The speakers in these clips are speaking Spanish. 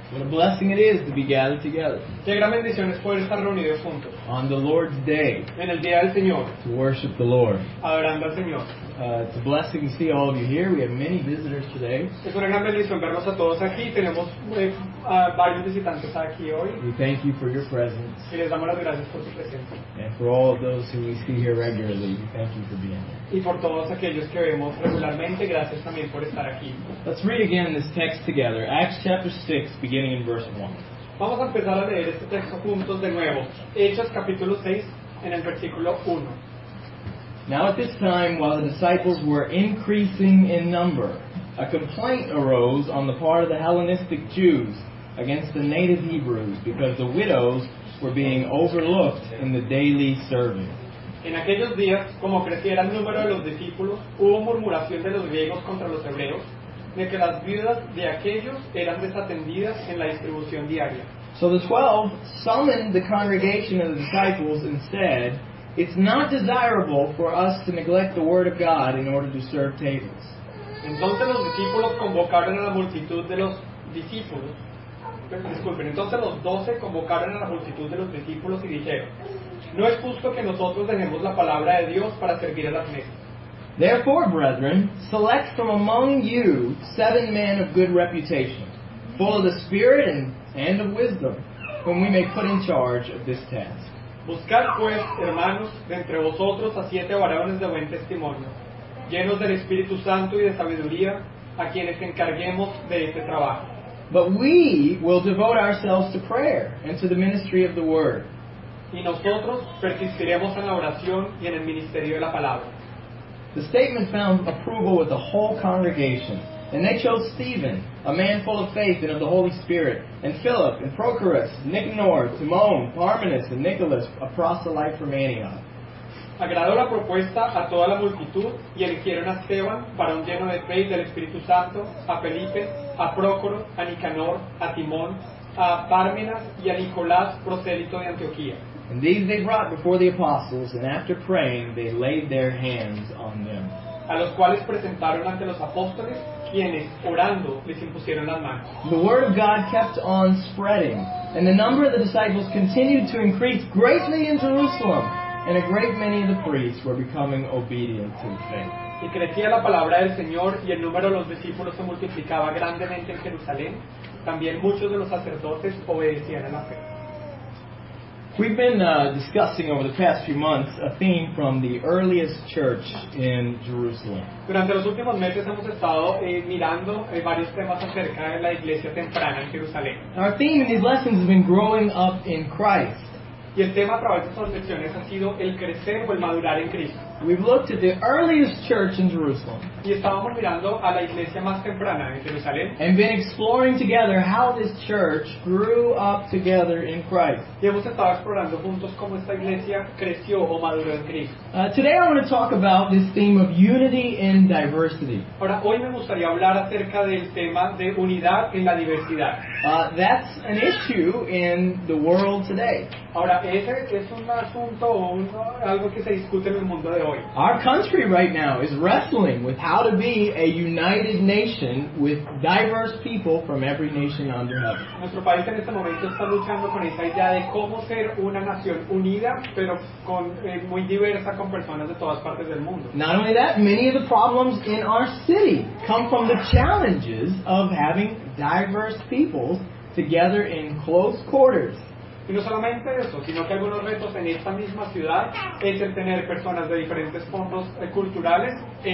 What a blessing it is to be gathered together Qué gran bendición es poder estar reunidos juntos on the Lord's day en el día del Señor, to worship the Lord. adorando al Señor. It's a blessing to see all of you here. We have many visitors today. Es una gran bendición verlos a todos aquí. Tenemos a varios visitantes aquí hoy We thank you for your presence. y les damos las gracias por su presencia. And for all of those who we see here regularly, we thank you for being here. Y por todos aquellos que vemos regularmente, gracias también por estar aquí. Let's read again this text together. Acts chapter 6, beginning in verse 1. Vamos a empezar a leer este texto juntos de nuevo. Hechos capítulo 6, en el versículo 1. Now at this time, while the disciples were increasing in number, a complaint arose on the part of the Hellenistic Jews against the native Hebrews because the widows were being overlooked in the daily service. En aquellos días, como creciera el número de los discípulos, hubo murmuración de los griegos contra los hebreos, de que las viudas de aquellos eran desatendidas en la distribución diaria. So the 12 summoned the congregation of the disciples and said, "It's not desirable for us to neglect the word of God in order to serve tables." Entonces los discípulos convocaron a la multitud de los discípulos. Entonces los 12 convocaron a la multitud de los discípulos y dijeron: no es justo que nosotros dejemos la palabra de Dios para servir a las mesas. Therefore, brethren, select from among you 7 men of good reputation, full of the Spirit and of wisdom, whom we may put in charge of this task. Buscad pues, hermanos, de entre vosotros a 7 varones de buen testimonio, llenos del Espíritu Santo y de sabiduría, a quienes encarguemos de este trabajo. But we will devote ourselves to prayer and to the ministry of the word. Y nosotros persistiremos en la oración y en el ministerio de la palabra. The statement found approval with the whole congregation, and they chose Stephen, a man full of faith and of the Holy Spirit, and Philip, and Prochorus, Nicanor, Timon, Parmenas, and Nicholas, a proselyte from Antioch. Agradó la propuesta a toda la multitud y eligieron a Esteban, varón lleno de fe y del Espíritu Santo, a Felipe, a Prócoro, a Nicanor, a Timón, a Parmenas y a Nicolás, prosélito de Antioquía. And these they brought before the apostles, and after praying, they laid their hands on them. A los cuales presentaron ante los apóstoles, quienes, orando, les impusieron las manos. The word of God kept on spreading, and the number of the disciples continued to increase greatly in Jerusalem, and a great many of the priests were becoming obedient to the faith. Y crecía la palabra del Señor, y el número de los discípulos se multiplicaba grandemente en Jerusalén. También muchos de los sacerdotes obedecían a la fe. We've been discussing over the past few months a theme from the earliest church in Jerusalem. Durante los últimos meses hemos estado mirando varios temas acerca de la iglesia temprana en Jerusalén. Our theme in these lessons has been growing up in Christ. Y el tema a través de estas lecciones ha sido el crecer o el madurar en Cristo. We've looked at the earliest church in Jerusalem Y estábamos mirando a la iglesia más temprana en Jerusalén. and been exploring together how this church grew up together in Christ. Y hemos estado explorando juntos cómo esta iglesia creció o maduró en Cristo. Today I want to talk about this theme of unity in diversity. Ahora, hoy me gustaría hablar acerca del tema de unidad en la diversidad. That's an issue in the world today. Ahora, ese es un asunto o algo que se discute en el mundo de hoy. Our country right now is wrestling with how to be a united nation with diverse people from every nation under heaven. Nuestro país en este momento está luchando con esa idea de cómo ser una nación unida, pero muy diversa, con personas de todas partes del mundo. Not only that, many of the problems in our city come from the challenges of having diverse peoples together in close quarters. Y no solamente eso, sino que algunos retos en esta misma ciudad es el tener personas de diferentes fondos culturales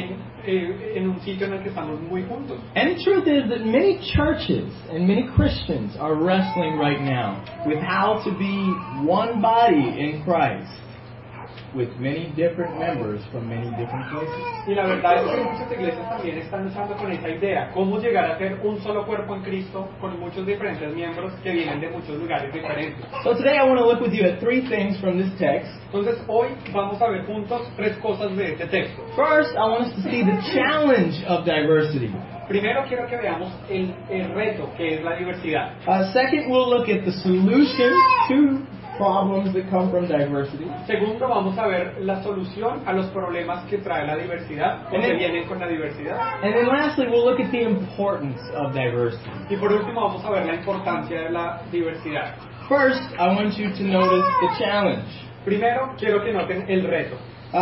en un sitio en el que estamos muy juntos. And the truth is that many churches and many Christians are wrestling right now with how to be one body in Christ with many different members from many different places. Y la verdad es que muchas iglesias también están luchando con esa idea, cómo llegar a ser un solo cuerpo en Cristo con muchos diferentes miembros que vienen de muchos lugares diferentes. So today I want to look with you at 3 things from this text. Entonces hoy vamos a ver juntos 3 cosas de este texto. First, I want us to see the challenge of diversity. Primero quiero que veamos el reto que es la diversidad. Second, we'll look at the solution to problems that come from diversity. Segundo, vamos a ver la solución a los problemas que trae la diversidad, o que vienen con la diversidad. And then lastly, we'll look at the importance of diversity. Y por último, vamos a ver la importancia de la diversidad. First, I want you to notice the challenge. Primero, quiero que noten el reto.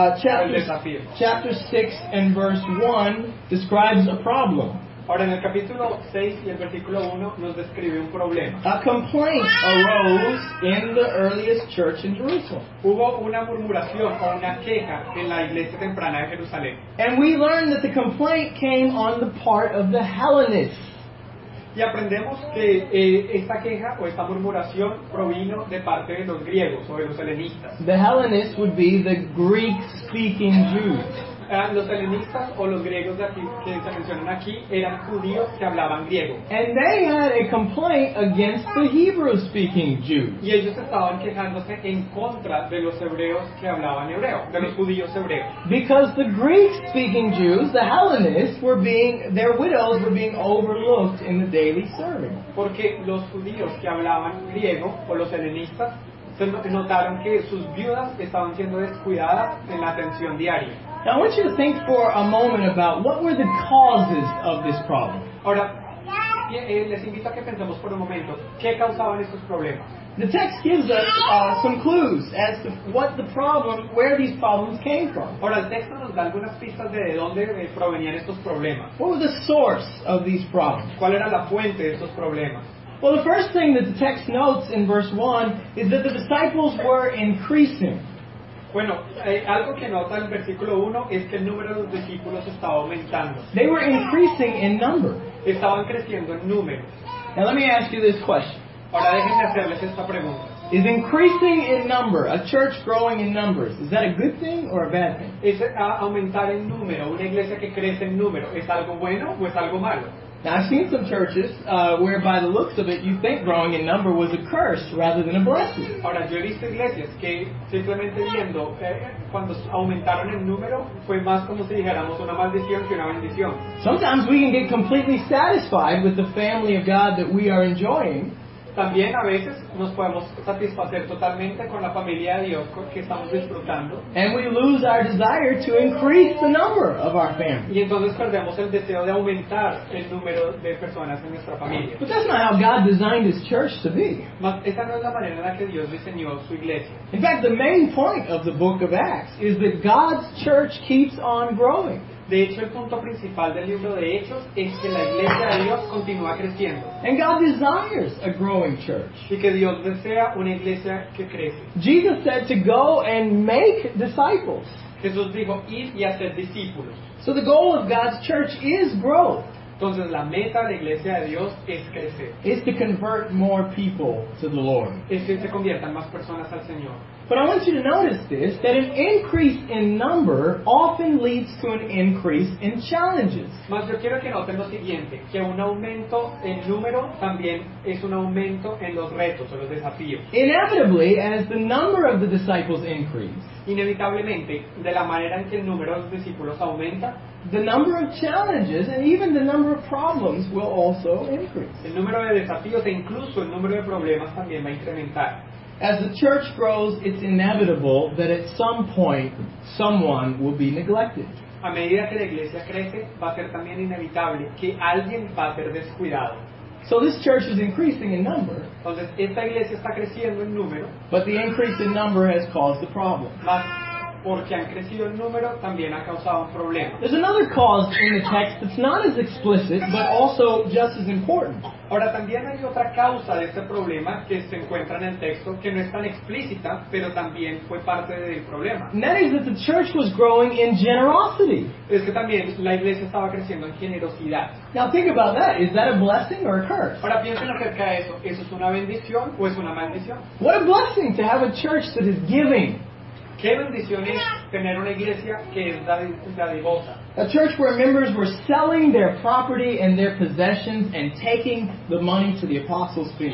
Chapter 6 and verse 1 describes a problem. Ahora, en el capítulo 6 y el versículo 1 nos describe un problema. A complaint arose in the earliest church in Jerusalem. Hubo una murmuración o una queja en la iglesia temprana de Jerusalén. And we learned that the complaint came on the part of the Hellenists. Y aprendemos que esta queja o esta murmuración provino de parte de los griegos o de los helenistas. The Hellenists would be the Greek-speaking Jews. Los helenistas o los griegos de aquí, que se mencionan aquí eran judíos que hablaban griego. And they had a complaint against the Hebrew-speaking Jews. Y ellos estaban quejándose en contra de los hebreos que hablaban hebreo, de los judíos hebreos. Because the Greek-speaking Jews, the Hellenists, their widows were being overlooked in the daily serving. Porque los judíos que hablaban griego o los helenistas se notaron que sus viudas estaban siendo descuidadas en la atención diaria. Now I want you to think for a moment about what were the causes of this problem. Ahora, les invito a que pensemos por un momento, ¿qué causaban estos problemas? The text gives us some clues as to where these problems came from. Ahora, el texto nos da algunas pistas de dónde provenían estos problemas. What was the source of these problems? ¿Cuál era la fuente de estos problemas? Well, the first thing that the text notes in verse 1 is that the disciples were increasing. Bueno, algo que nota el versículo 1 es que el número de los discípulos estaba aumentando. They were increasing in number. Estaban creciendo en número. Now let me ask you this question. Ahora déjenme hacerles esta pregunta. Is increasing in number, a church growing in numbers, is that a good thing or a bad thing? ¿Es aumentar en número, una iglesia que crece en número, es algo bueno o es algo malo? Now, I've seen some churches where by the looks of it, you think growing in number was a curse rather than a blessing. Ahora, yo he visto iglesias que simplemente viendo cuando aumentaron el número, fue más como si dijéramos una maldición que una bendición. Sometimes we can get completely satisfied with the family of God that we are enjoying. También a veces nos podemos satisfacer totalmente con la familia de Dios que estamos disfrutando. And we lose our desire to increase the number of our family. Y entonces perdemos el deseo de aumentar el número de personas en nuestra familia. But that's not how God designed His church to be. Mas esa no es la manera en la que Dios diseñó su iglesia. In fact, the main point of the book of Acts is that God's church keeps on growing. De hecho, el punto principal del libro de Hechos es que la iglesia de Dios continúa creciendo. And God desires a growing church. Y que Dios desea una iglesia que crece. Jesus said to go and make disciples. Jesús dijo, ir y hacer discípulos. So the goal of God's church is growth. Entonces la meta de la iglesia de Dios es crecer. Is to convert more people to the Lord. Es que se conviertan más personas al Señor. But I want you to notice this, that an increase in number often leads to an increase in challenges. Mas yo quiero que noten lo siguiente, que un aumento en número también es un aumento en los retos o los desafíos. Inevitably, as the number of the disciples increase, Inevitablemente, de la manera en que el número de los discípulos aumenta, the number of challenges and even the number of problems will also increase. el número de desafíos e incluso el número de problemas también va a incrementar. As the church grows, it's inevitable that at some point someone will be neglected. A medida que la iglesia crece, va a ser también inevitable que alguien va a ser descuidado. So this church is increasing in number, Entonces, esta iglesia está creciendo en número, but the increase in number has caused the problem. más porque han crecido en número, también ha causado un problema. There's another cause in the text that's not as explicit, but also just as important. Ahora, también hay otra causa de este problema que se encuentra en el texto, que no es tan explícita, pero también fue parte del problema. And that is that the church was growing in generosity. Es que también la iglesia estaba creciendo en generosidad. Now think about that. Is that a blessing or a curse? Ahora piensen acerca de eso. ¿Eso es una bendición o es una maldición? What a blessing to have a church that is giving. Qué bendición es tener una iglesia que es dadivosa. A church where members were selling their property and their possessions and taking the money to the apostles' feet.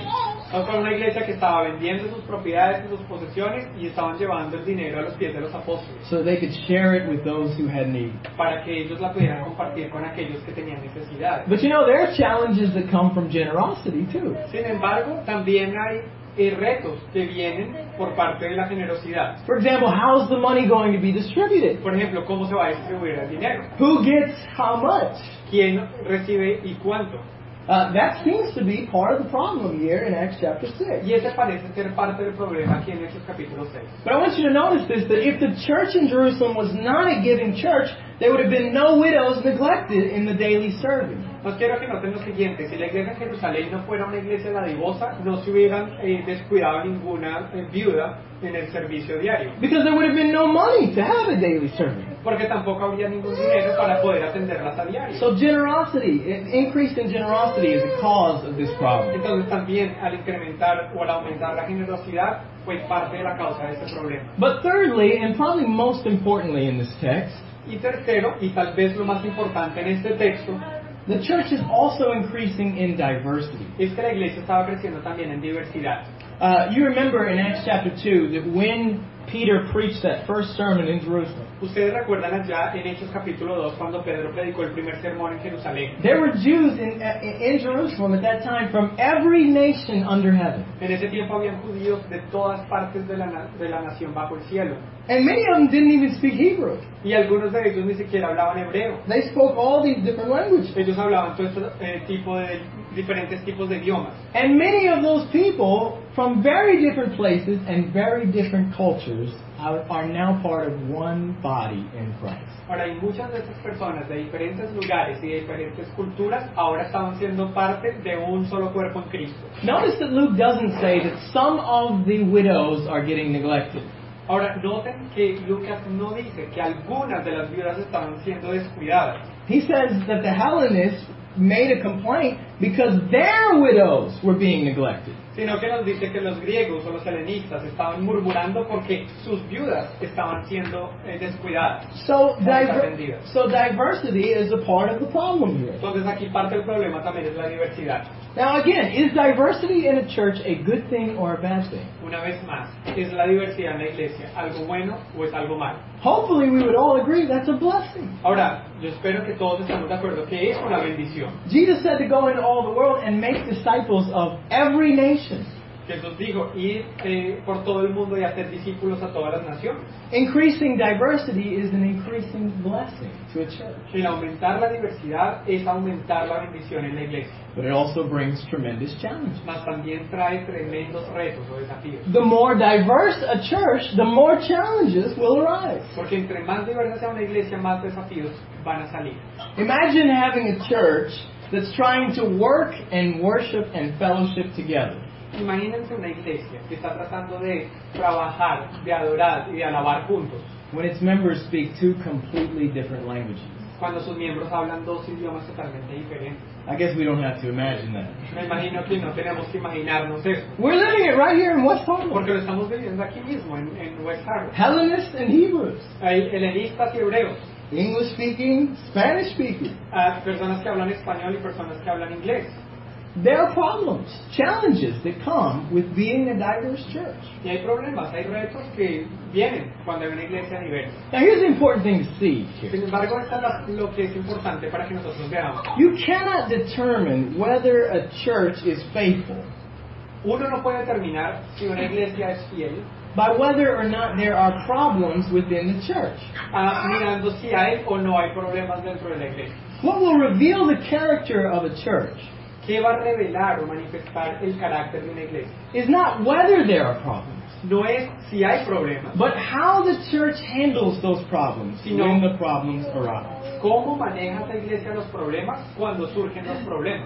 Otra una iglesia que estaba vendiendo sus propiedades y sus posesiones y estaban llevando el dinero a los pies de los apóstoles so they could share it with those who had need. para que ellos la pudieran compartir con aquellos que tenían necesidades. But there are challenges that come from generosity too. Sin embargo, también hay retos que vienen por parte de la generosidad. For example, how is the money going to be distributed? Por ejemplo, ¿cómo se va a distribuir el dinero? Who gets how much? ¿Quién recibe y cuánto? That seems to be part of the problem here in Acts chapter 6. Y ese parece ser parte del problema aquí en Hechos capítulo 6. But I want you to notice this, that if the church in Jerusalem was not a giving church, there would have been no widows neglected in the daily serving. Os quiero que noten lo siguiente: si la iglesia en Jerusalén no fuera una iglesia dadivosa, no se hubieran descuidado ninguna viuda en el servicio diario. Because there would have been no money to have a daily serving. Porque tampoco habría ningún dinero para poder atenderlas a diario. So generosity, increase in generosity is the cause of this problem. Entonces también al incrementar o al aumentar la generosidad fue parte de la causa de este problema. But thirdly, and probably most importantly in this text, Y tercero, y tal vez lo más importante en este texto, the church is also increasing in diversity. es que la iglesia estaba creciendo también en diversidad. You remember in Acts chapter 2 that when Peter preached that first sermon in Jerusalem, Ustedes recuerdan allá en Hechos capítulo 2 cuando Pedro predicó el primer sermón en Jerusalén. there were Jews in Jerusalem at that time from every nation under heaven. En ese tiempo habían judíos de todas partes de la nación bajo el cielo. And many of them didn't even speak Hebrew. Y algunos de ellos ni siquiera hablaban hebreo. They spoke all these different languages. Ellos hablaban todo este tipo de diferentes tipos de idiomas. And many of those people from very different places and very different cultures are now part of one body in Christ. Ahora, y muchas de estas personas de diferentes lugares y de diferentes culturas ahora estaban siendo parte de un solo cuerpo en Cristo. Notice that Luke doesn't say that some of the widows are getting neglected. Ahora, noten que Lucas no dice que algunas de las viudas estaban siendo descuidadas. He says that the Hellenists made a complaint because their widows were being neglected. Sino que nos dice que los griegos o los helenistas estaban murmurando porque sus viudas estaban siendo descuidadas. So desatendidas. diversity is a part of the problem here. Entonces aquí parte del problema también es la diversidad. Now again, is diversity in a church a good thing or a bad thing? Una vez más, ¿es la diversidad en la iglesia algo bueno o es algo malo? Hopefully we would all agree that's a blessing. Ahora, yo espero que todos estemos de acuerdo que es una bendición. Jesus said to go into all the world and make disciples of every nation. Jesús dijo, ir por todo el mundo y hacer discípulos a todas las naciones. Increasing diversity is an increasing blessing to a church. El aumentar la diversidad es aumentar la bendición en la iglesia. But it also brings tremendous challenges. Mas también trae tremendos retos o desafíos. The more diverse a church, the more challenges will arise. Porque entre más diversa sea una iglesia, más desafíos van a salir. Imagine having a church that's trying to work and worship and fellowship together. Imagínense una iglesia que está tratando de trabajar, de adorar y de alabar juntos, when its members speak two completely different languages. cuando sus miembros hablan dos idiomas totalmente diferentes. I guess we don't have to imagine that. Me imagino que no tenemos que imaginarnos eso, We're living it right here in West Harlem. porque lo estamos viviendo aquí mismo, en West Harlem. Hellenists and Hebrews. Hay helenistas y hebreos, English speaking, Spanish speaking. personas que hablan español y personas que hablan inglés. There are problems, challenges that come with being a diverse church. Y hay problemas, hay retos que vienen cuando hay una iglesia diversa. Now here's the important thing to see here. Sin embargo, esto es lo que es importante para que nosotros veamos. You cannot determine whether a church is faithful Uno no puede determinar si una iglesia es fiel by whether or not there are problems within the church. mirando si hay o no hay problemas dentro de la iglesia. What will reveal the character of a church ¿Qué va a revelar o manifestar el carácter de una iglesia? is not whether there are problems, No es si hay problemas, but how the church handles those problems Sino- when the problems arise. cómo maneja esa iglesia los problemas cuando surgen los problemas.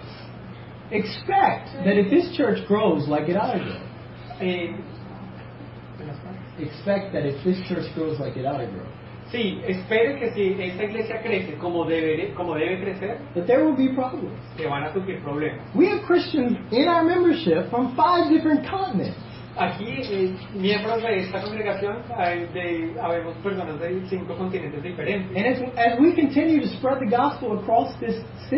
Expect that if this church grows like it ought to grow, Eh, expect that if this church grows like it ought to grow, sí, espere que si esta iglesia crece como debe crecer, that there will be problems. que van a surgir problemas. We have Christians in our membership from 5 different continents. Aquí, miembros de esta congregación, habemos personas de 5 continentes diferentes. And as we continue to spread the gospel across this city,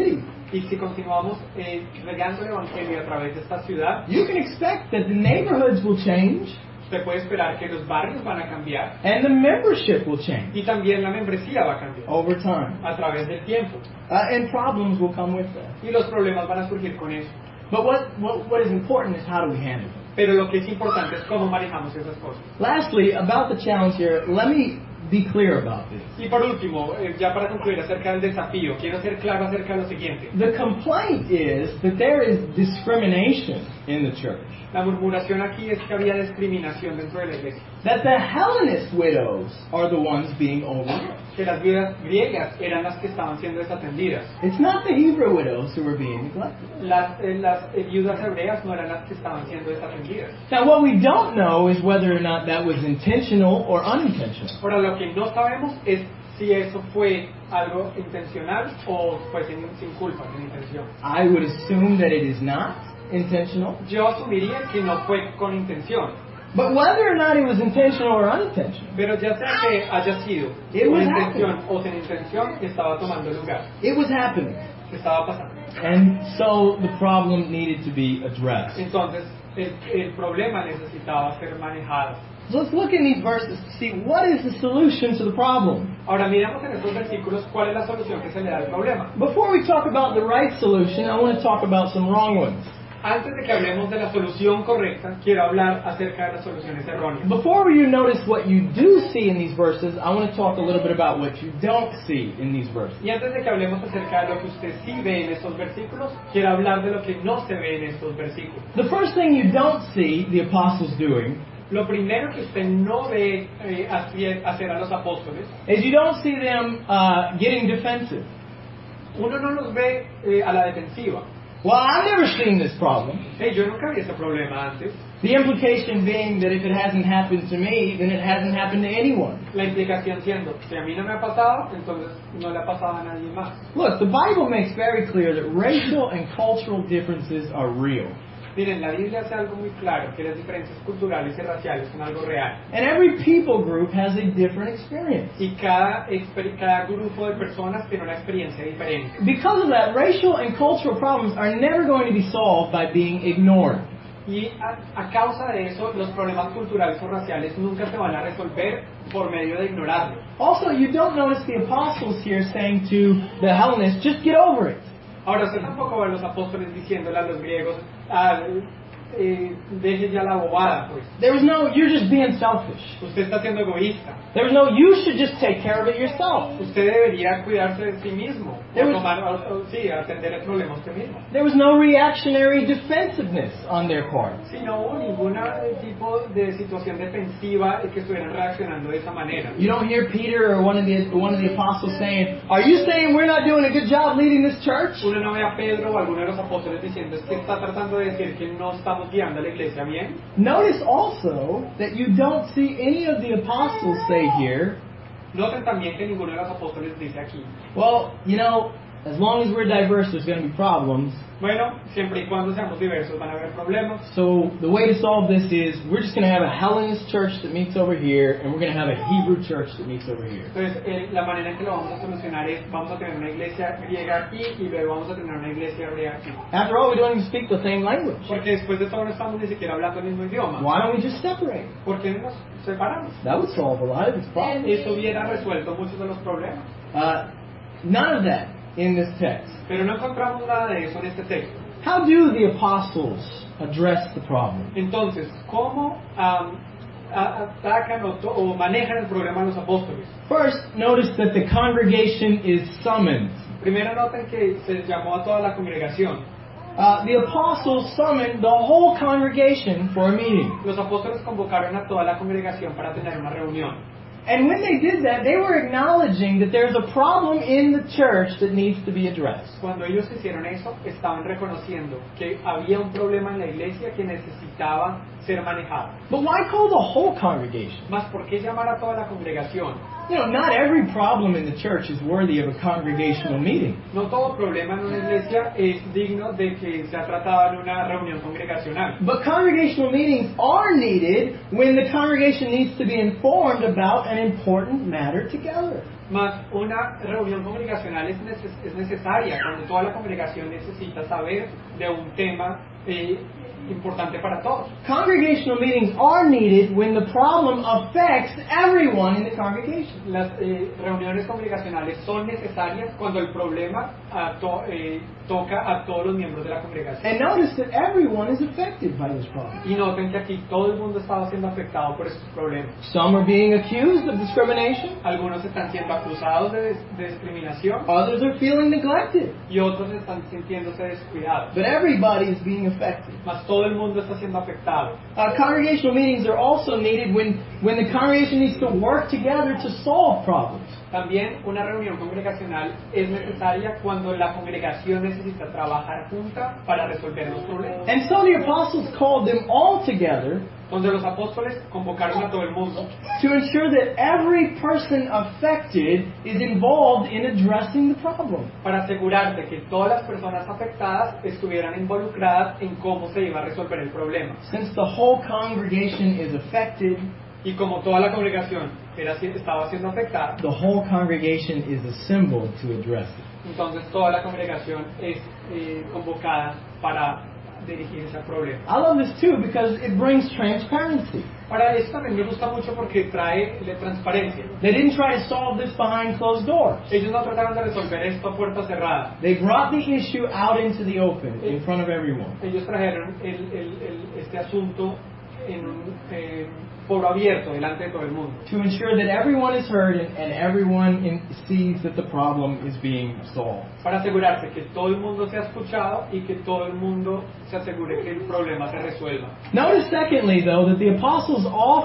y si continuamos regando el evangelio a través de esta ciudad, you can expect that the neighborhoods will change usted puede esperar que los barrios van a cambiar and the membership will change y también la membresía va a cambiar over time. a través del tiempo And problems will come with that. y los problemas van a surgir con eso. But what is important is how do we handle them. Pero lo que es importante es cómo manejamos esas cosas. Lastly, about the challenge here, let me be clear about this. Y por último, ya para concluir acerca del desafío, quiero ser claro acerca de lo siguiente. The complaint is that there is discrimination in the church. La murmuración aquí es que había discriminación dentro de la iglesia. That the Hellenist widows are the ones being overlooked. Que las viudas griegas eran las que estaban siendo desatendidas. It's not the Hebrew widows who are being neglected. Las viudas hebreas no eran las que estaban siendo desatendidas. Now, what we don't know is whether or not that was intentional or unintentional. Ahora, lo que no sabemos es si eso fue algo intencional o fue sin culpa, sin intención. I would assume that it is not intentional. Yo asumiría que no fue con intención. But whether or not it was intentional or unintentional, Pero ya sea que haya sido It con was intención o sin intención, estaba tomando lugar, it was happening. estaba pasando. And so the problem needed to be addressed. Entonces, el problema necesitaba ser manejado. So let's look in these verses to see what is the solution to the problem. Ahora miramos en estos versículos cuál es la solución que se le da al problema. Before we talk about the right solution, I want to talk about some wrong ones. Antes de que hablemos de la solución correcta, quiero hablar acerca de las soluciones erróneas. Before you notice what you do see in these verses, I want to talk a little bit about what you don't see in these verses. Y antes de que hablemos acerca de lo que usted sí ve en estos versículos, quiero hablar de lo que no se ve en estos versículos. The first thing you don't see the apostles doing Lo primero que usted no ve hacer a los apóstoles, is you don't see them getting defensive. uno no los ve a la defensiva. Well, I've never seen this problem. Hey, yo nunca vi ese problema antes. The implication being that if it hasn't happened to me, then it hasn't happened to anyone. La implicación siendo, si a mí no me ha pasado, entonces no le ha pasado a nadie más. Look, the Bible makes very clear that racial and cultural differences are real. Miren, la Biblia hace algo muy claro, que las diferencias culturales y raciales son algo real. And every people group has a different experience. Y cada grupo de personas tiene una experiencia diferente. Because of that, racial and cultural problems are never going to be solved by being ignored. Y a causa de eso, los problemas culturales o raciales nunca se van a resolver por medio de ignorarlos. Also, you don't notice the apostles here saying to the Hellenists, just get over it. Ahora, usted tampoco ve a los apóstoles diciéndole a los griegos, deje ya la bobada, pues. There was no, you're just being selfish. Usted está siendo egoísta. There was no, you should just take care of it yourself. Usted debería cuidarse de sí mismo. There O was- atender el problema usted mismo. There was no reactionary defensiveness on their part. Si no hubo ningún tipo de situación defensiva que estuvieran reaccionando de esa manera. You don't hear Peter or one of the apostles saying, "Are you saying we're not doing a good job leading this church?" Uno no ve a Pedro o alguno de los apóstoles diciendo, es que está tratando de decir que no estamos guiando a la iglesia bien. Notice also that you don't see any of the apostles say here, Noten también que ninguno de los apóstoles dice aquí, well, you know, as long as we're diverse, there's going to be problems. bueno, siempre y cuando seamos diversos van a haber problemas. So the way to solve this is we're just going to have a Hellenist church that meets over here, and we're going to have a Hebrew church that meets over here. Entonces, la manera en que lo vamos a solucionar es, vamos a tener una iglesia griega aquí y luego vamos a tener una iglesia hebrea aquí. After all, we don't even speak the same language. Porque después de todo no estamos ni siquiera hablando el mismo idioma. Why don't we just separate? ¿Por qué no nos separamos? That would solve a lot of these problems. Eso hubiera resuelto muchos de los problemas. None of that in this text. Pero no encontramos nada de eso en este texto. How do the apostles address the problem? Entonces, ¿cómo atacan o manejan el problema los apóstoles? First, notice that the congregation is summoned. Primero noten que se llamó a toda la congregación. The apostles summoned the whole congregation for a meeting. Los apóstoles convocaron a toda la congregación para tener una reunión. And when they did that, they were acknowledging that there's a problem in the church that needs to be addressed. Cuando ellos hicieron eso, estaban reconociendo que había un problema en la iglesia que necesitaba ser manejado. But why call the whole congregation? Más, ¿por qué llamar a toda la congregación? Not every problem in the church is worthy of a congregational meeting. No todo problema en una iglesia es digno de que sea tratado en una reunión congregacional. But congregational meetings are needed when the congregation needs to be informed about an important matter together. Mas una reunión congregacional es necesaria cuando toda la congregación necesita saber de un tema importante para todos. Congregational meetings are needed when the problem affects everyone in the congregation. Las reuniones congregacionales son necesarias cuando el problema toca a todos los miembros de la congregación. And notice that everyone is affected by this problem. Y noten que aquí todo el mundo estaba siendo afectado por estos problemas. Some are being accused of discrimination. Algunos están siendo acusados de discriminación. Others are feeling neglected. Y otros están sintiéndose descuidados. But everybody is being affected. Mas todo el mundo está siendo afectado. Congregational meetings are also needed when the congregation needs to work together to solve problems. También una reunión congregacional es necesaria cuando la congregación necesita trabajar junta para resolver los problemas. And so the apostles called them all together Donde los apóstoles convocaron a todo el mundo to ensure that every person affected is involved in addressing the problem. para asegurarse que todas las personas afectadas estuvieran involucradas en cómo se iba a resolver el problema. Since the whole congregation is affected, Y como toda la congregación estaba siendo afectada, the whole congregation is assembled to address it. entonces toda la congregación es convocada para dirigirse al problema. I love this too because it brings transparency. Para eso también me gusta mucho porque trae transparencia. They didn't try to solve this behind closed doors. Ellos no trataron de resolver esto a puerta cerrada. They brought the issue out into the open in front of everyone. Ellos trajeron este asunto en un foro abierto delante de todo el mundo. To ensure that everyone is heard and everyone sees that the problem is being solved. Para asegurarse que todo el mundo sea escuchado y que todo el mundo se asegure que el problema se resuelva. Notice secondly though that the apostles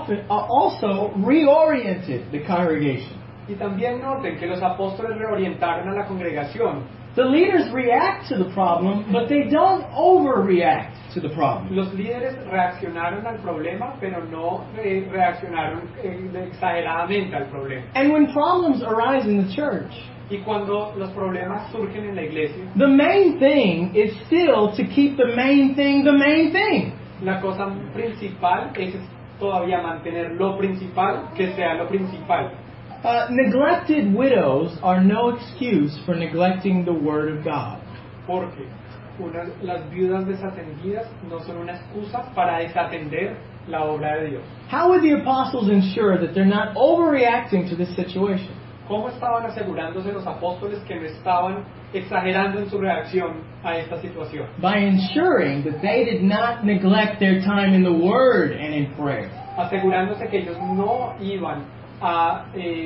also reoriented the congregation. Y también noten que los apóstoles reorientaron a la congregación. The leaders react to the problem, but they don't overreact to the problem. Los líderes reaccionaron al problema, pero no reaccionaron exageradamente al problema. And when problems arise in the church, Y cuando los problemas surgen en la iglesia, the main thing is still to keep the main thing the main thing. la cosa principal es todavía mantener lo principal que sea lo principal. Neglected widows are no excuse for neglecting the Word of God. Porque las viudas desatendidas no son una excusa para desatender la obra de Dios. How would the apostles ensure that they're not overreacting to this situation? ¿Cómo estaban asegurándose los apóstoles que no estaban exagerando en su reacción a esta situación? By ensuring that they did not neglect their time in the Word and in prayer. Asegurándose que ellos no iban a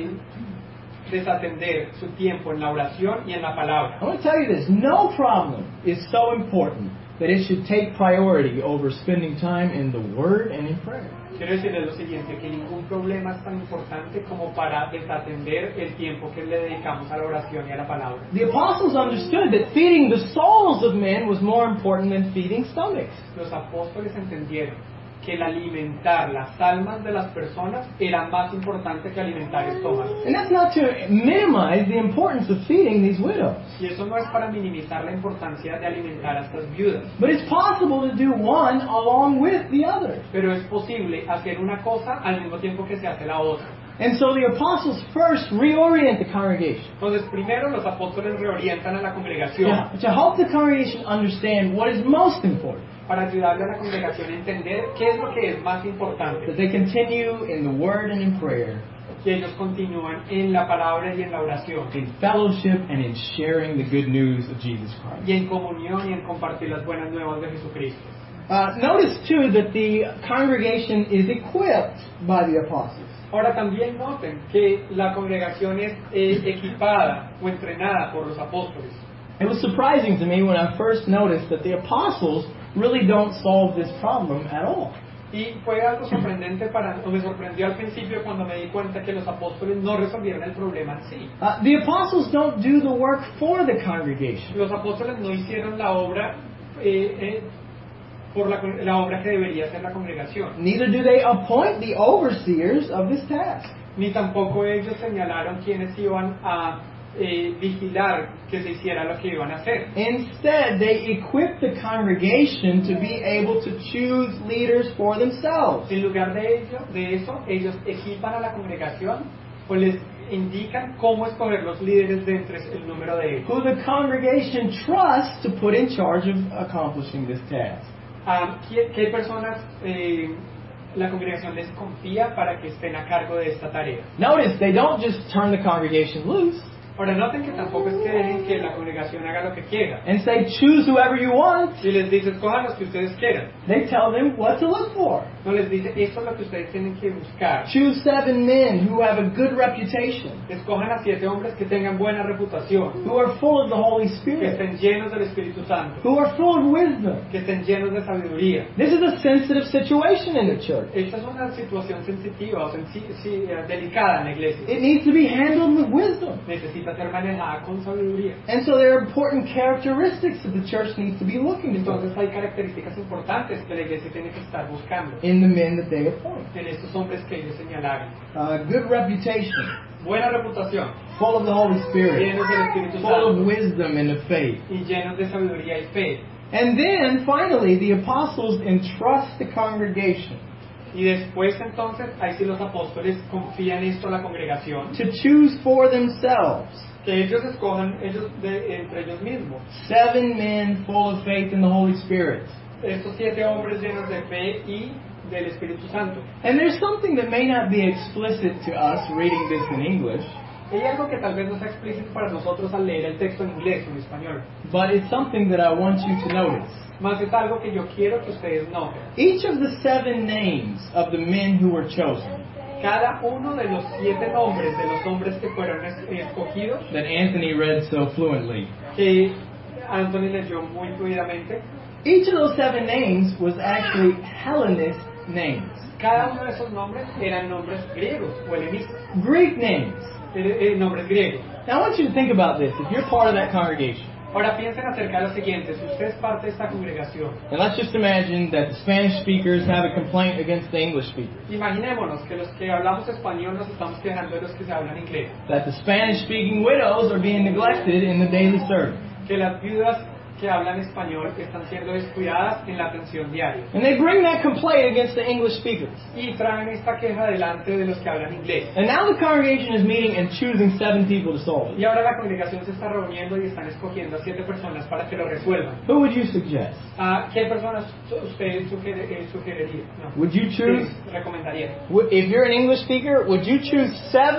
desatender su tiempo en la oración y en la palabra. I want to tell you this, no problem is so important that it should take priority over spending time in the Word and in prayer. Quiero decirles lo siguiente, que ningún problema es tan importante como para desatender el tiempo que le dedicamos a la oración y a la palabra. The apostles understood that feeding the souls of men was more important than feeding stomachs. Los apóstoles entendieron que el alimentar las almas de las personas era más importante que alimentar estómagos. And that's not to minimize the importance of feeding these widows. Y eso no es para minimizar la importancia de alimentar a estas viudas. But it's possible to do one along with the other. Pero es posible hacer una cosa al mismo tiempo que se hace la otra. And so the apostles first reorient the congregation. Entonces, primero los apóstoles reorientan a la congregación To help the congregation understand what is most important. para ayudarle a la congregación a entender qué es lo que es más importante. That they continue in the Word and in prayer, Que ellos continúan en la palabra y en la oración, in fellowship and in sharing the good news of Jesus Christ. y en comunión y en compartir las buenas nuevas de Jesucristo. Notice too that the congregation is equipped by the apostles. Ahora también noten que la congregación es equipada o entrenada por los apóstoles. It was surprising to me when I first noticed that the apostles really don't solve this problem at all. Y fue algo sorprendente me sorprendió al principio cuando me di cuenta que los apóstoles no resolvieron el problema en sí. The apostles don't do the work for the congregation. Los apóstoles no hicieron la obra por la obra que debería hacer la congregación. Neither do they appoint the overseers of this task. Ni tampoco ellos señalaron quiénes iban a vigilar que se hiciera lo que iban a hacer. Instead, they equip the congregation to be able to choose leaders for themselves. En lugar de eso, ellos equipan a la congregación o les indican cómo escoger los líderes de entre el número de ellos. Who the congregation trusts to put in charge of accomplishing this task. ¿Qué personas la congregación les confía para que estén a cargo de esta tarea? Notice, they don't just turn the congregation loose Ahora noten que tampoco es que dejen que la congregación haga lo que quiera. and say, choose whoever you want. Si les dice, escojan los que ustedes quieran. They tell them what to look for. No les dice, esto es lo que ustedes tienen que buscar. Choose 7 men who have a good reputation, Escojan a 7 hombres que tengan buena reputación, who are full of the Holy que Spirit, estén llenos del Espíritu Santo, who are full of wisdom. que estén llenos de sabiduría. This is a sensitive situation in the church. Esta es una situación sensitiva o delicada en la iglesia. It needs to be handled with wisdom. Necesita ser manejada con sabiduría. And so there are important characteristics that the church needs to be looking for Entonces hay características importantes que la iglesia tiene que estar buscando in the men that they appoint. en estos hombres que ellos señalaron. Good reputation, Buena reputación, full of the Holy Spirit, llenos del Espíritu full of Santo wisdom and of faith. y llenos de sabiduría y fe. And then, finally, the apostles entrust the congregation Y después entonces, ahí sí los apóstoles confían esto a la congregación, to choose for themselves que ellos escojan entre ellos mismos. 7 men full of faith in the Holy Spirit. Estos 7 hombres llenos de fe y del Espíritu Santo. And there's something that may not be explicit to us reading this in English, Hay algo que tal vez no sea explícito para nosotros al leer el texto en inglés o en español, but it's something that I want you to notice. más es algo que yo quiero que ustedes noten. Each of the 7 names of the men who were chosen, Cada uno de los 7 nombres de los hombres que fueron escogidos, that Anthony read so fluently, que Anthony leyó muy fluidamente, each of those 7 names was actually Hellenist names, cada uno de esos nombres eran nombres griegos o helenistas, Greek names. nombres griegos. Now I want you to think about this. If you're part of that congregation, Ahora piensen acerca de lo siguiente, si usted es parte de esta congregación, and let's just imagine that the Spanish speakers have a complaint against the English speakers, imaginémonos que los que hablamos español nos estamos quejando de los que se hablan inglés, that the Spanish-speaking widows are being neglected in the daily service, que las viudas que hablan español están siendo descuidadas en la atención diaria. and they bring that complaint against the English speakers. Y traen esta queja delante de los que hablan inglés. And now the congregation is meeting and choosing 7 people to solve it. Y ahora la congregación se está reuniendo y están escogiendo a 7 personas para que lo resuelvan. Who would you suggest? ¿A qué personas usted sugeriría? No. Would you choose, Sí, recomendaría. if you're an English speaker, would you choose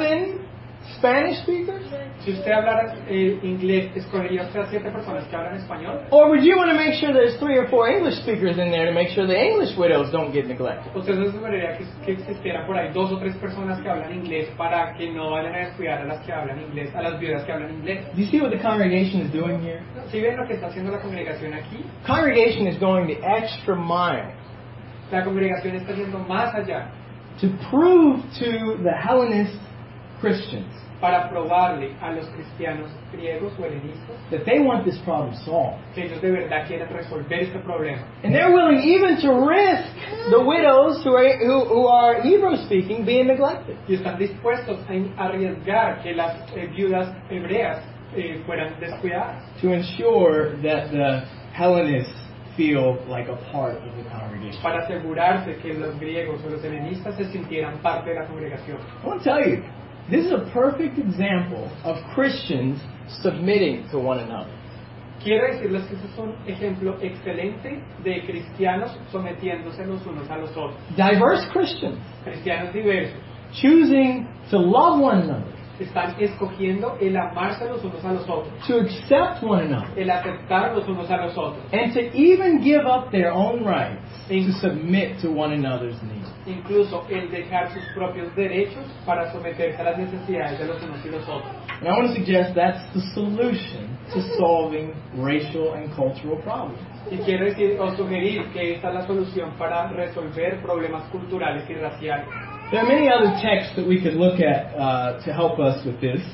7 Spanish speakers? Si usted hablara inglés, ¿escogería usted a 7 personas que hablan español? Or would you want to make sure there's 3 or 4 English speakers in there to make sure the English widows don't get neglected? ¿Usted se aseguraría que existiera por ahí 2 o 3 personas que hablan inglés para que no vayan a descuidar a las que hablan inglés, a las viudas que hablan inglés? Do you see what the congregation is doing here? ¿Sí ven lo que está haciendo la congregación aquí? Congregation is going the extra mile La congregación está yendo más allá to prove to the Hellenist Christians para probarle a los cristianos griegos o helenistas that they want this problem solved. que ellos de verdad quieren resolver este problema. And they're willing even to risk the widows who are Hebrew speaking being neglected. Y están dispuestos a arriesgar que las viudas hebreas fueran descuidadas To ensure that the Hellenists feel like a part of the congregation. para asegurarse que los griegos o los helenistas se sintieran parte de la congregación. I want to tell you, this is a perfect example of Christians submitting to one another. Quiero decirles que este es un ejemplo excelente de cristianos sometiéndose los unos a los otros. Diverse Christians Cristianos diversos choosing to love one another, están escogiendo el amarse los unos a los otros, to accept one another, el aceptar los unos a los otros, and to even give up their own rights to submit to one another's needs. incluso el dejar sus propios derechos para someterse a las necesidades de los unos y los otros. And I want to suggest that's the solution to solving racial and cultural problems. Y quiero decir o sugerir que esta es la solución para resolver problemas culturales y raciales. There are many other texts that we could look at to help us with this.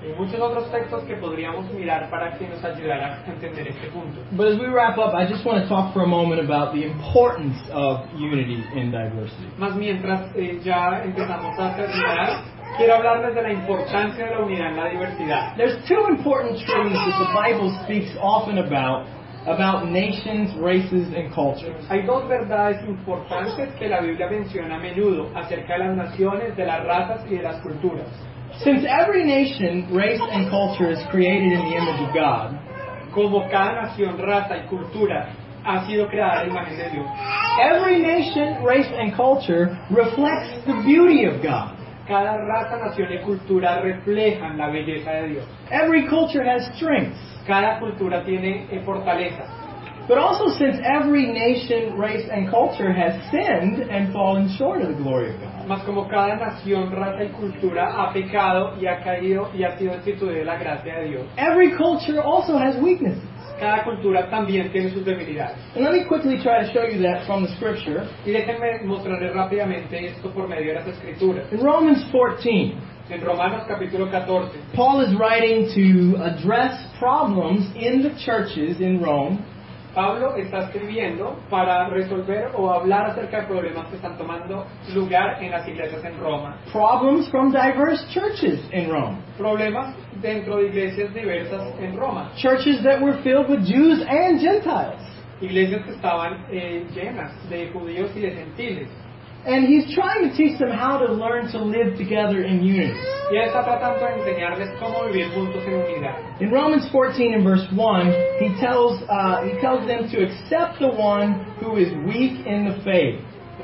Hay muchos otros textos que podríamos mirar para que nos ayudara a entender este punto. But as we wrap up, I just want to talk for a moment about the importance of unity in diversity. Más mientras ya empezamos a terminar, quiero hablarles de la importancia de la unidad en la diversidad. There's two important truths that the Bible speaks often about nations, races, and cultures. Hay dos verdades importantes que la Biblia menciona a menudo acerca de las naciones, de las razas y de las culturas. Since every nation, race, and culture is created in the image of God, Como cada nación, raza y cultura ha sido creada a la imagen de Dios, every nation, race, and culture reflects the beauty of God. cada raza, nación y cultura reflejan la belleza de Dios. Every culture has strengths. Cada cultura tiene fortalezas. But also, since every nation, race, and culture has sinned and fallen short of the glory of God, Mas como cada nación, raza y cultura ha pecado y ha caído y ha sido destituida de la gracia de Dios, every culture also has weaknesses. cada cultura también tiene sus debilidades. And let me quickly try to show you that from the scripture. Y déjenme mostrarles rápidamente esto por medio de las Escrituras. In Romans 14, En Romanos capítulo 14, Paul is writing to address problems in the churches in Rome. Pablo está escribiendo para resolver o hablar acerca de problemas que están tomando lugar en las iglesias en Roma. Problems from diverse churches in Rome. Problemas dentro de iglesias diversas en Roma. Churches that were filled with Jews and Gentiles. Iglesias que estaban llenas de judíos y de gentiles. And he's trying to teach them how to learn to live together in unity. Y él está tratando de enseñarles cómo vivir juntos en unidad. In Romans 14 and verse 1, he tells them to accept the one who is weak in the faith.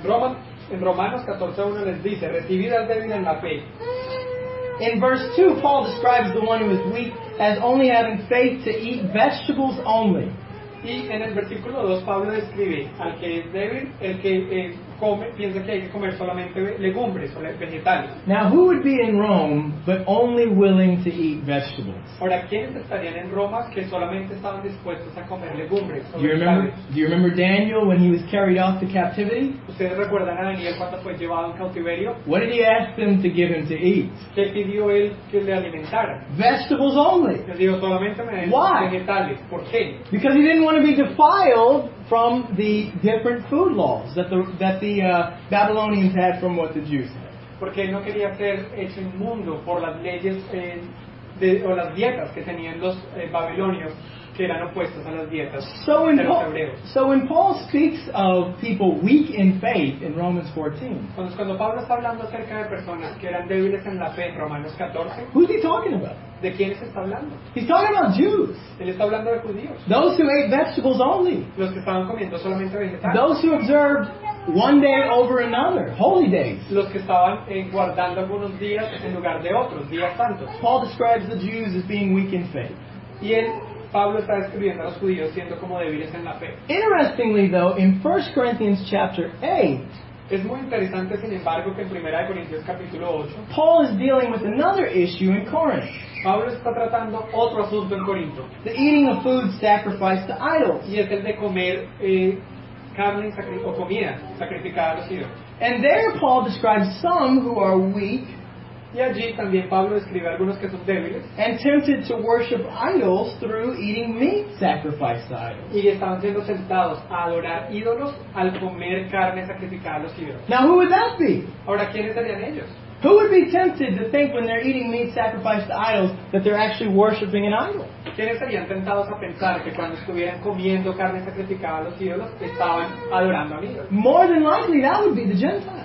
En Romanos 14:1 les dice, recibid al débil en la fe. In verse 2, Paul describes the one who is weak as only having faith to eat vegetables only. Y en el versículo 2 Pablo describe al que es débil, el que piensa que hay que comer solamente legumbres o vegetales. Now, who would be in Rome but only willing to eat vegetables? Ahora, ¿quiénes estarían en Roma que solamente estaban dispuestos a comer legumbres o Do you remember Daniel when he was carried off to captivity? ¿Ustedes recuerdan a Daniel cuando fue llevado en cautiverio? What did he ask them to give him to eat? ¿Qué pidió él que le alimentaran? Vegetables only. Les digo, solamente me den Why? vegetales. ¿Por qué? Because he didn't want to be defiled from the different food laws that the Babylonians had from what the Jews had. Porque él no quería ser hecho inmundo por las leyes o las dietas que tenían los babilonios, que eran opuestas a las dietas So de los hebreos. when Paul speaks of people weak in faith in Romans 14, Entonces, cuando Pablo está hablando acerca de personas que eran débiles en la fe en Romanos 14, who's he talking about? ¿de quiénes está hablando? He's talking about Jews. Él está hablando de judíos, Those who ate vegetables only. los que estaban comiendo solamente vegetales, Those who observed one day over another, holy days. los que estaban guardando algunos días en lugar de otros, días santos. Paul describes the Jews as being weak in faith. Y Pablo está describiendo a los judíos siendo como débiles en la fe. Interestingly, though, in 1 Corinthians chapter 8, Es muy interesante, sin embargo, que en 1 Corintios capítulo 8, Paul is dealing with another issue in Corinth, Pablo está tratando otro asunto en Corinto, the eating of food sacrificed to idols. y es el de comer carne o comida sacrificada a los ídolos. And there Paul describes some who are weak Y allí también Pablo describe a algunos que son débiles and tempted to worship idols through eating meat sacrificed to idols. y estaban siendo tentados a adorar ídolos al comer carne sacrificada a los ídolos. Now, who would that be? Ahora, ¿quiénes serían ellos? Who would be tempted to think when they're eating meat sacrificed to idols that they're actually worshiping an idol? ¿Quiénes serían tentados a pensar que cuando estuvieran comiendo carne sacrificada a los ídolos estaban adorando a ídolos? More than likely, that would be the Gentiles.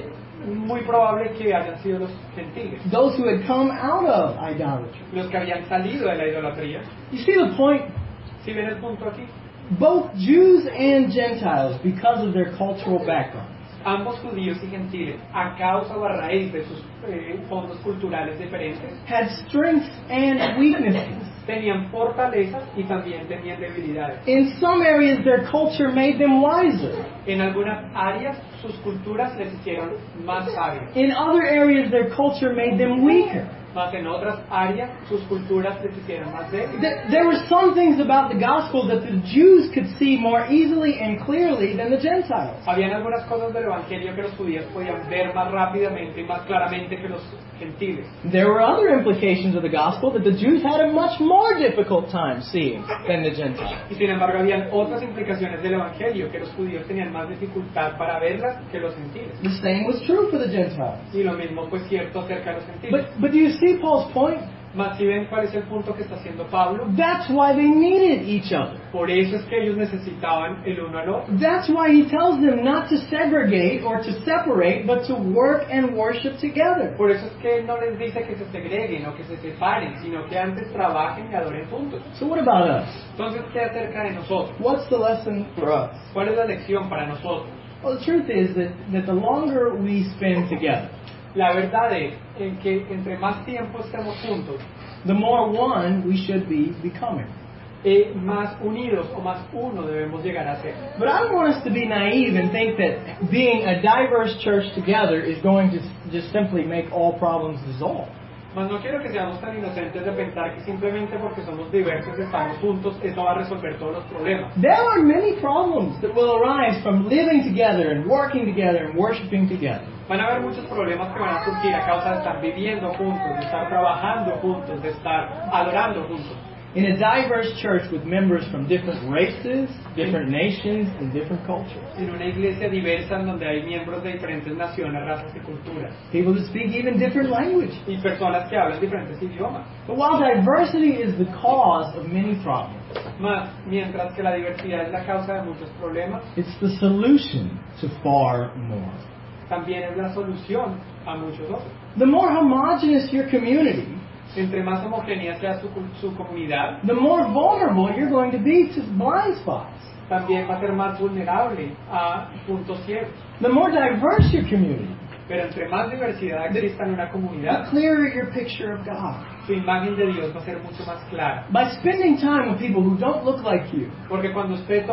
Muy probable que hayan sido los gentiles, Those who had come out of idolatry. los que habían salido de la idolatría. You see the point? ¿Sí ven el punto aquí? Both Jews and Gentiles, because of their cultural backgrounds, Ambos judíos y gentiles, a causa o a raíz de sus fondos culturales diferentes, had strengths and weaknesses. tenían fortalezas y también tenían debilidades. In some areas, their culture made them wiser. En algunas áreas, sus culturas les hicieron más sabios. In other areas, their culture made them weaker. mas en otras áreas sus culturas les hicieron más débiles. There were some things about the gospel that the Jews could see more easily and clearly than the Gentiles. Habían algunas cosas del evangelio que los judíos podían ver más rápidamente y más claramente que los gentiles. There were other implications of the gospel that the Jews had a much more difficult time seeing than the Gentiles. Y sin embargo habían otras implicaciones del evangelio que los judíos tenían más dificultad para verlas que los gentiles. The same was true for the Gentiles. Y lo mismo fue cierto acerca de los gentiles. But do you see Paul's point? Mas si ven cuál es el punto que está haciendo Pablo, That's why they needed each other. por eso es que ellos necesitaban el uno al otro. That's why he tells them not to segregate or to separate, but to work and worship together. Por eso es que él no les dice que se segreguen o que se separen, sino que antes trabajen y adoren juntos. So what about us? Entonces, ¿qué acerca de nosotros? What's the lesson for us? ¿Cuál es la lección para nosotros? Well, the truth is that the longer we spend together, La verdad es en que entre más tiempo estemos juntos, the more one we should be becoming. más unidos o más uno debemos llegar a ser. But I don't want us to be naive and think that being a diverse church together is going to just simply make all problems dissolve. Mas no quiero que seamos tan inocentes de pensar que simplemente porque somos diversos y estamos juntos, eso va a resolver todos los problemas. There are many problems that will arise from living together and working together and worshiping together. Van a haber muchos problemas que van a surgir a causa de estar viviendo juntos, de estar trabajando juntos, de estar adorando juntos. In a diverse church with members from different races, different nations, and different cultures. En una iglesia diversa en donde hay miembros de diferentes naciones, razas y culturas. People that speak even different language. Y personas que hablan diferentes idiomas. But while diversity is the cause of many problems, Más, mientras que la diversidad es la causa de muchos problemas, it's the solution to far more. también es la solución a muchos otros. The more homogeneous your community, Entre más homogénea sea su comunidad, the more vulnerable you're going to be to blind spots. también va a ser más vulnerable a puntos ciegos. The more diverse your community, Pero entre más diversidad exista en una the comunidad, clearer your picture of God. su imagen de Dios va a ser mucho más clara. By spending time with people who don't look like you, Porque cuando usted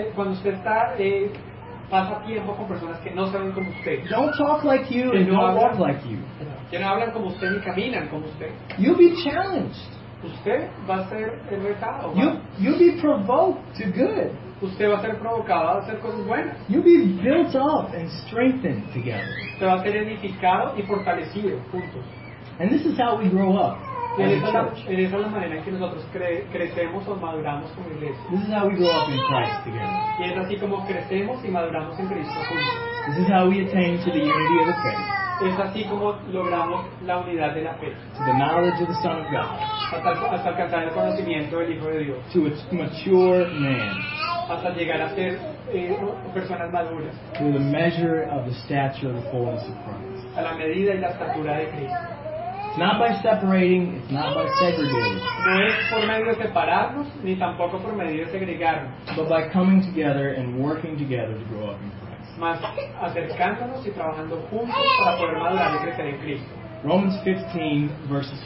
pasa tiempo con personas que no saben como usted, don't talk like you, que and no don't walk hablan, like you, que no hablan como usted ni caminan como usted, you'll be challenged. usted va a ser retado, You'll be provoked to good. usted va a ser provocado a hacer cosas buenas, You'll be built up and strengthened together. usted va a ser edificado y fortalecido juntos. And this is how we grow up Y as esa a es church. la manera en que nosotros crecemos o maduramos como iglesia. This is how we grow up in Christ together. Y es así como crecemos y maduramos en Cristo juntos. This is how we attain to the unity of the faith, Es así como logramos la unidad de la fe, to the knowledge of the Son of God, hasta alcanzar el conocimiento del Hijo de Dios, to a mature man, hasta llegar a ser personas maduras, to the measure of the stature of the fullness of Christ. a la medida y la estatura de Cristo. It's not by separating, it's not by segregating, No es por medio de separarnos, ni tampoco por medio de segregarnos, but by coming together and working together to grow up in Christ. más acercándonos y trabajando juntos para poder madurar y crecer en Cristo. Romans 15, verses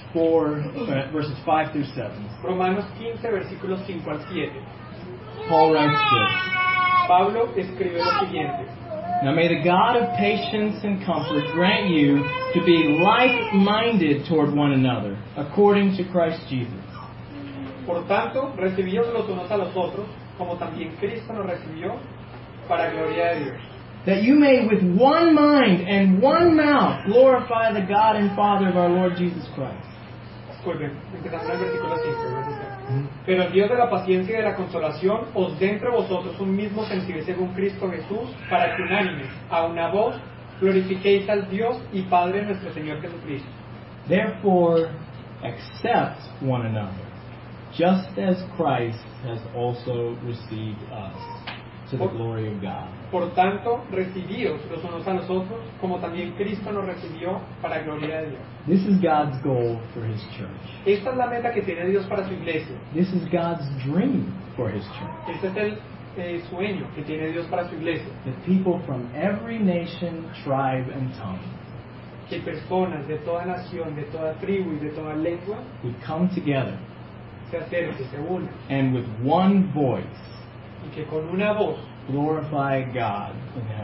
5 through 7. Romanos 15, versículos 5 al 7. Paul writes this. Pablo escribe lo siguiente: Now may the God of patience and comfort grant you to be like-minded toward one another, according to Christ Jesus. Por tanto, recibíos los unos a los otros, como también Cristo nos recibió, para gloria de Dios. That you may with one mind and one mouth glorify the God and Father of our Lord Jesus Christ. Disculpen, empezando en el versículo 5. Pero el Dios de la paciencia y de la consolación os dé entre vosotros un mismo sentir según Cristo Jesús, para que unánimes, a una voz, glorifiquéis al Dios y Padre de nuestro Señor Jesucristo. Therefore, accept one another, just as Christ has also received us, to the glory of God. Por tanto, recibíos los unos a los otros, como también Cristo nos recibió, para gloria de Dios. This is God's goal for His church. Esta es la meta que tiene Dios para su iglesia. This is God's dream for His church. Este es el sueño que tiene Dios para su iglesia. That people from every nation, tribe, and tongue Que personas de toda nación, de toda tribu y de toda lengua would come together se acerquen, se unan, and with one voice y que con una voz glorify God in heaven.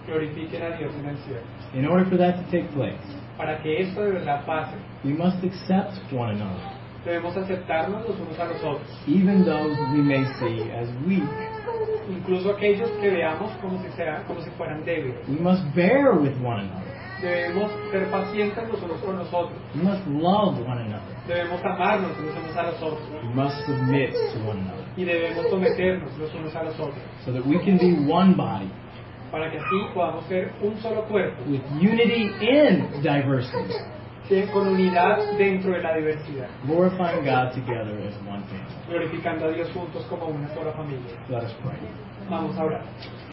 glorifiquen a Dios en el cielo. In order for that to take place, Para que esto de verdad pase, we must accept one another, debemos aceptarnos los unos a los otros, even those we may see as weak. incluso aquellos que veamos como si fueran débiles. We must bear with one another. Debemos ser pacientes los unos con los otros. We must love one another. Debemos amarnos los unos a los otros. We must submit to one another, Y debemos someternos los unos a los otros. so that we can be one body Para que así podamos ser un solo cuerpo, with unity in diversity, con unidad dentro de la diversidad, glorifying God together as one family. glorificando a Dios juntos como una sola familia. Let us pray. Vamos a orar.